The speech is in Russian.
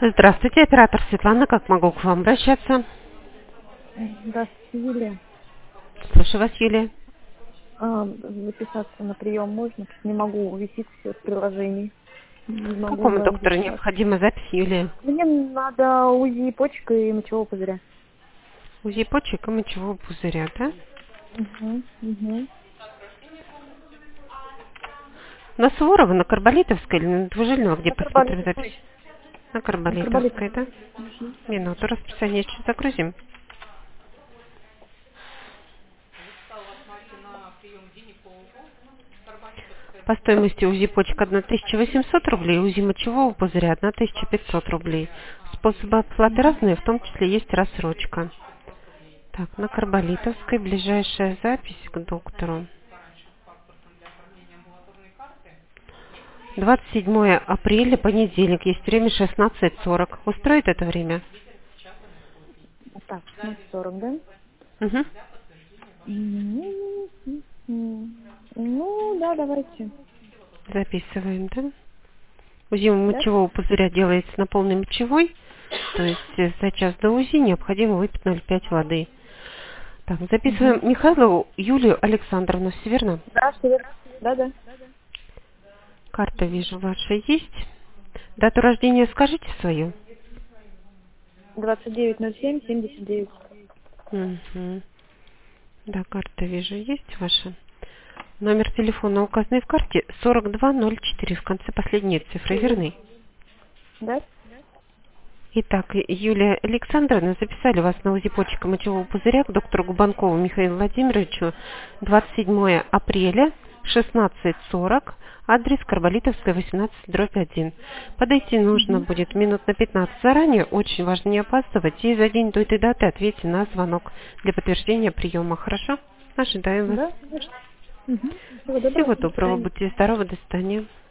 Здравствуйте, оператор Светлана, как могу к вам обращаться? Здравствуйте, Юлия. Слушаю вас, Юлия. Записаться на прием можно? Не могу, висит все в приложении. Не К могу какому онлайн доктору записаться. необходима запись, Юлия? Мне надо УЗИ почек и мочевого пузыря. УЗИ почек и мочевого пузыря, да? Угу. На Суворова, на Карболитовской или на Двужильного, где На посмотрим запись? Карболитовской. На На Карболитовской, да? Карболитовской. Угу. Минуту, расписание сейчас загрузим. По стоимости УЗИ почек 1800 рублей, УЗИ мочевого пузыря 1500 рублей. Способы оплаты разные, в том числе есть рассрочка. Так, на Карболитовской ближайшая запись к доктору. 27 апреля, понедельник, есть время 16:40. Устроит это время? Так, 16:40, да? Угу. Ну, да, давайте. Записываем, да? УЗИ Да? мочевого пузыря делается на полной мочевой, то есть за час до УЗИ необходимо выпить 0,5 воды. Так, Угу. записываем Михайлову Юлию Александровну, все верно? Да, все верно. Да. Карта, вижу, ваша есть. Дату рождения скажите свою. 29.07.79. Угу. Да, карта, вижу, есть ваша. Номер телефона указанный в карте 4204, в конце последние цифры, верны? Да? Итак, Юлия Александровна, записали вас на УЗИ почек и мочевого пузыря к доктору Губанкову Михаилу Владимировичу 27 апреля, 16:40, адрес Карболитовская, 18/1. Подойти нужно Угу. будет минут на 15 заранее, очень важно не опаздывать, и за день до этой даты ответьте на звонок для подтверждения приема, хорошо? Ожидаем вас. Да, конечно. Угу. Всего доброго, Всего до доброго, свидания. будьте здоровы, до свидания.